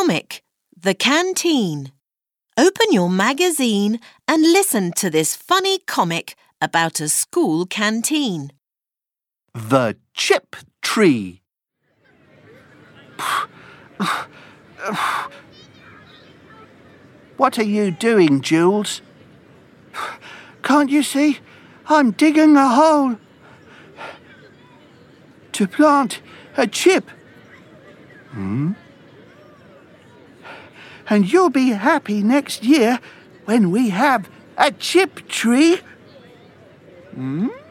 comic, The Canteen. Open your magazine and listen to this funny comic about a school canteen. The Chip Tree. What are you doing, Jules? Can't you see? I'm digging a hole to plant a chip. And you'll be happy next year when we have a chip tree.